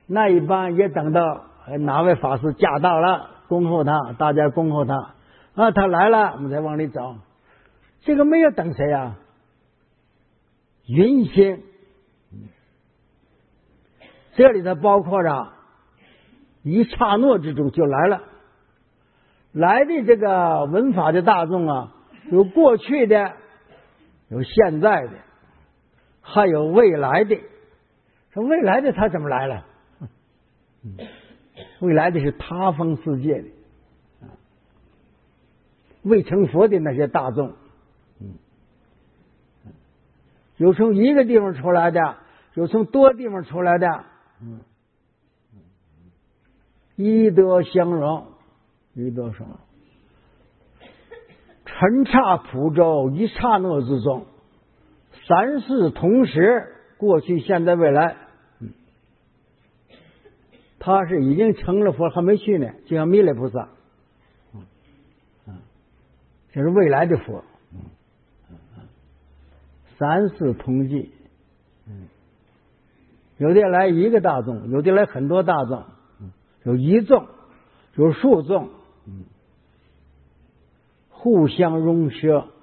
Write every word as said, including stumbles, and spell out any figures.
那一帮也等到哪位法师驾到了，恭候他，大家恭候他啊，他来了，我们再往里走。这个没有等谁啊？云仙，这里头包括着一刹那之中就来了。来的这个闻法的大众啊，有过去的，有现在的，还有未来的。说未来的他怎么来了？未来的是他方世界的未成佛的那些大众，有从一个地方出来的，有从多地方出来的，一德相融，一德相融，尘刹普周，一刹那之中，三世同时，过去、现在、未来。他是已经成了佛，还没去呢，就像弥勒菩萨，这是未来的佛，三世同济，有的来一个大众，有的来很多大众，有一众，有数众，互相融摄。